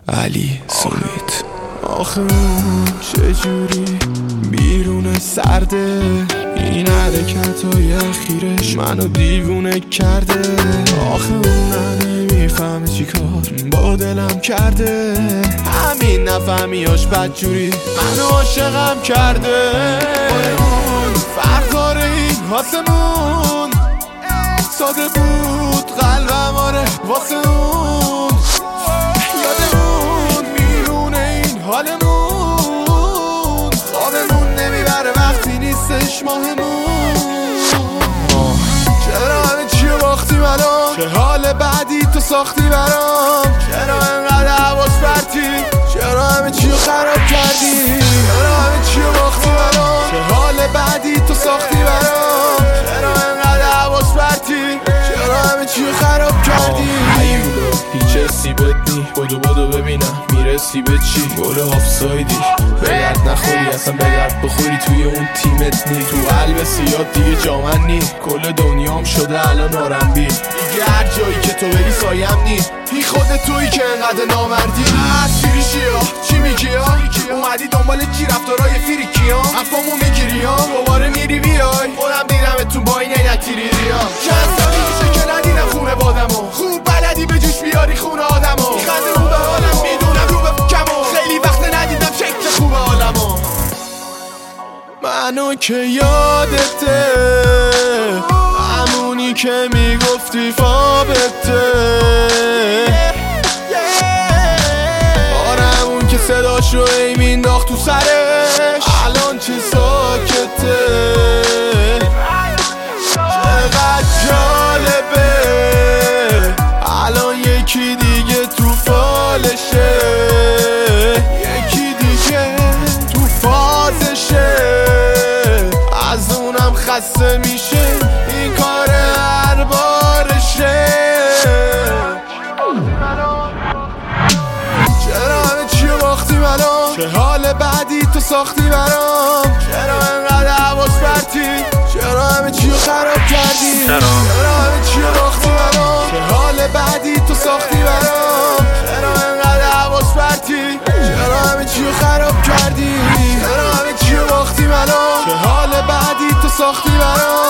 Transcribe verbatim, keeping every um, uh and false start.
علی سومیت. آخه اون چجوری بیرون سرده، این حرکتای اخیرش منو دیوونه کرده. آخه اون نمیفهمه چی کار با دلم کرده، همین نفهمیاش بدجوری منو عاشقم کرده. اون فرق داره این آسمون، ساده بود قلبم آره واسه اون. یاد اون میمونه این حالمون، خوابمون نمیبره وقتی نیستش ماهمون. چرا همه چیو باختیم الان، چه حال بعدی تو ساختی برام. چرا انقدر حواس پرتی، چرا همه چیو خراب کردی. چرا همه چیو باختیم الان، چه حال بعدی تو ساختی برام. چرا انقدر حواس پرتی، چرا همه چیو خراب کردی. ایولو هیچ حسی بد نی، بدو بدو ببینم میرسی به چی. گل آفسایدی به درد نخوری، اصلا به درد بخوری توی اون تیمت نی. تو قلب سیاد دیگه جامن نی، کل دنیام شده الان آرنبی. دیگه هر جایی که تو بری سایم نی، این خودت تویی که انقدر نامردی. اسیری چیا چی میگی ها، اومدی دنبال چی رفتارای فریکی ها. حرفامو میگیری ها دوباره میری بیای، خودم دیدمتون با این عینکی ریری ها. چند سالی میشه که ندیدم خونه بادمو، خوب بلدی به جوش بیاری خونه آدمو. میخنده رو به حالم میدونم رو به فکمو، خیلی وقت ندیدم شکل خوب حالمو. منو که یادته همونی که میگفتی فابته، آره اون که صداشو ای مینداخت تو سرش الان چه ساکته. چقدر جالبه الان یکی دیگه تو فالشه، یکی دیگه تو فازشه. از اونم خسته میشه این کار هر بارشه. چرا همه چیو باختیم الان، چه حال بعدی تو ساختی برام. چرا انقدر حواس پرتی، چرا همه چیو خراب کردی. چرا همه چیو باختیم الان، چه حال بعدی تو ساختی برام. چرا انقدر حواس پرتی، چرا همه چیو خراب کردی. چرا همه چیو باختیم الان، چه حال بعدی تو ساختی برام.